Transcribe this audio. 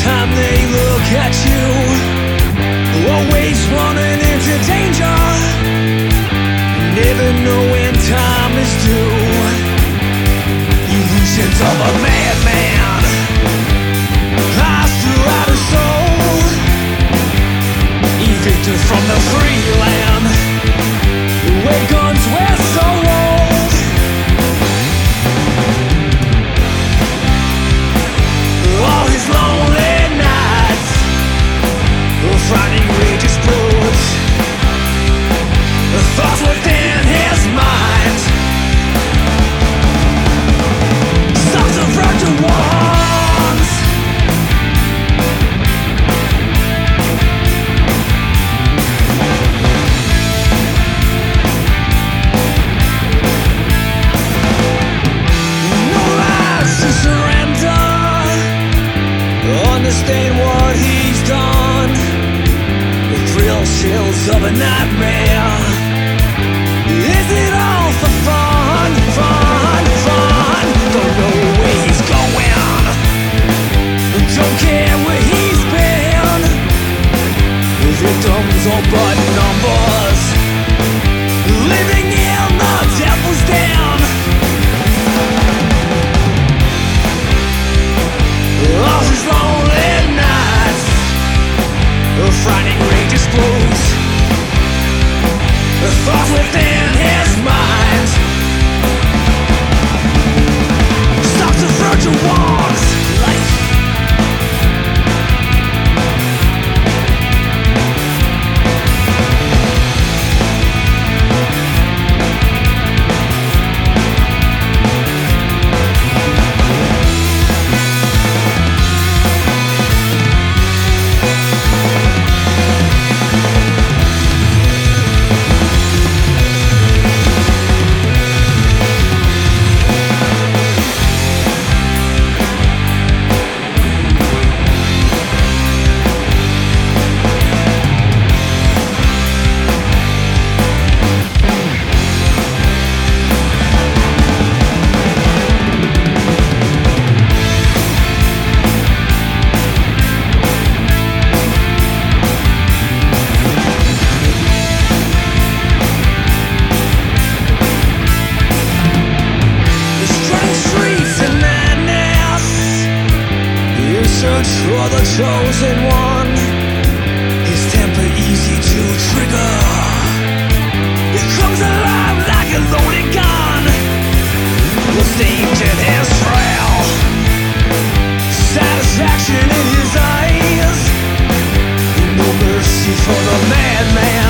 time they look at you, always running into danger, never know when time is due. Illusions of a madman, eyes throughout his soul, evicted from the free land, where guns were so old. All his lonely nights, finding rageous brutes, thoughts within his mind, songs of virgin ones. No lies to surrender, understand what he's done. The thrill chills of a nightmare. Is it all for fun, fun, fun? Don't know where he's going, don't care where he's been. Victims or but numbers, living in the devil's den. All his lonely nights, frightening rageous blues, thoughts within his mind, stops the virgin ones. Life. Search for the chosen one, his temper easy to trigger. It comes alive like a loaded gun, the stage in his trail, satisfaction in his eyes, no mercy for the madman.